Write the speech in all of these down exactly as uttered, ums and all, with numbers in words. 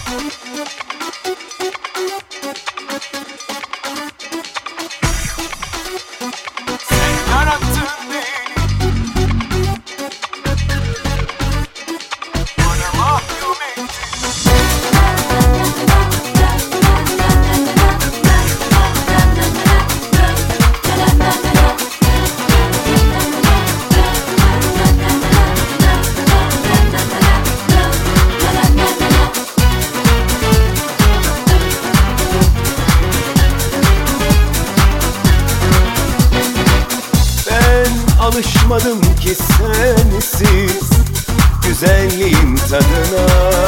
Alışmadım ki sensiz güzelliğin tadına.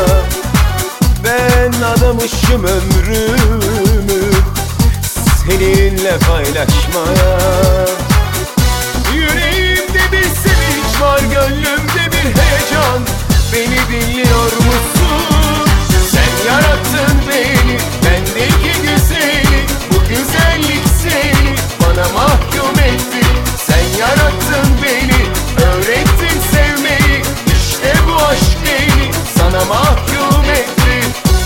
Ben adamışım ömrümü seninle paylaşmaya. Yüreğimde bir sevinç var, gönlümde bir heyecan. Beni dinliyor musun? Sen yarattın beni, bendeki güzeli. Bu güzellik seni bana mahkum etti. Sen yarattın beni, öğrettin sevmeyi. İşte bu aşk beni sana mahkum etti.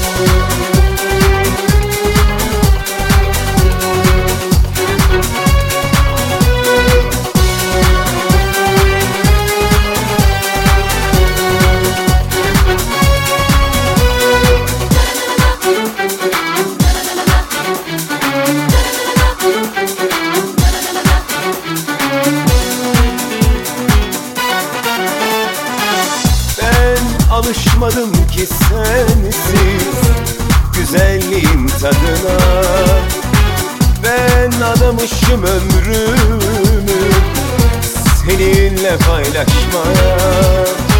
Alışmadım ki sensiz güzelliğin tadına. Ben adamışım ömrümü seninle paylaşmaya.